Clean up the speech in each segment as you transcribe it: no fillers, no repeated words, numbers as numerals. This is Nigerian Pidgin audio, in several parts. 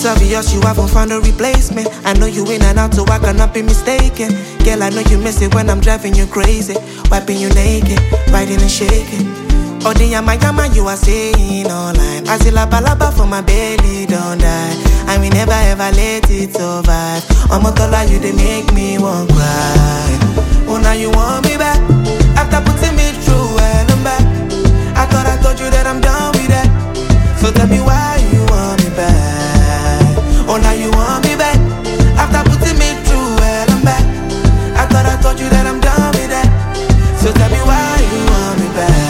It's obvious you haven't found a replacement. I know you in and out, so I cannot be mistaken. Girl, I know you miss it when I'm driving you crazy. Wiping you naked, riding and shaking. Oh, the yama you are saying online. I see la balaba for my belly, don't die. I will never ever let it survive. I'm a color, you they make me want cry. Oh, now you want me back. After putting me through hell and back. I thought I told you that I'm done with that. So tell me why you want me back. Oh, now you want me back. After putting me through hell and back. I thought I told you that I'm done with that. So tell me why you want me back.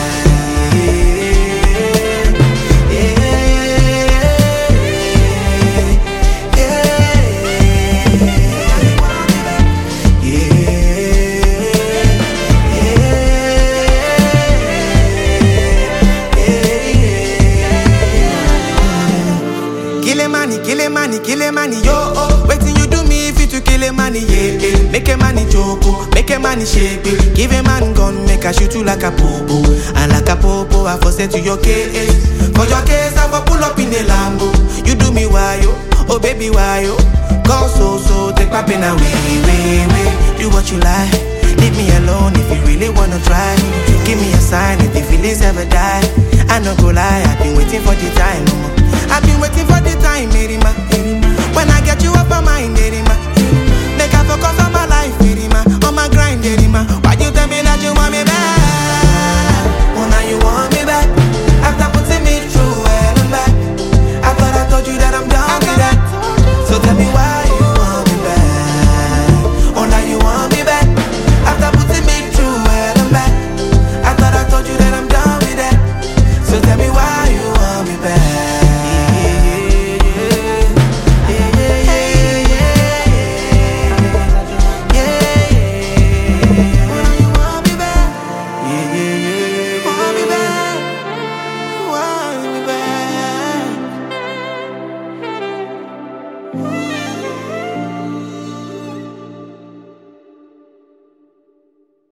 Kill a money, yo, oh. Waiting you do me if you to kill a money, yeah, yeah. Make a money joke, make a money shake, baby. Give a man gun, make a shoot you like a popo. And like a popo, I for send to your case. For your case, I for pull up in the Lambo. You do me why, yo, oh baby, why, yo. Go so, take my pen away, way. Do what you like, leave me alone if you really wanna try. Give me a sign if the feelings ever die. I no go lie, I've been waiting for the time, I've been waiting for the time, Erima. When I get you off my mind, Erima. Make I focus on my life, Erima. On my grind, Erima. Why you tell me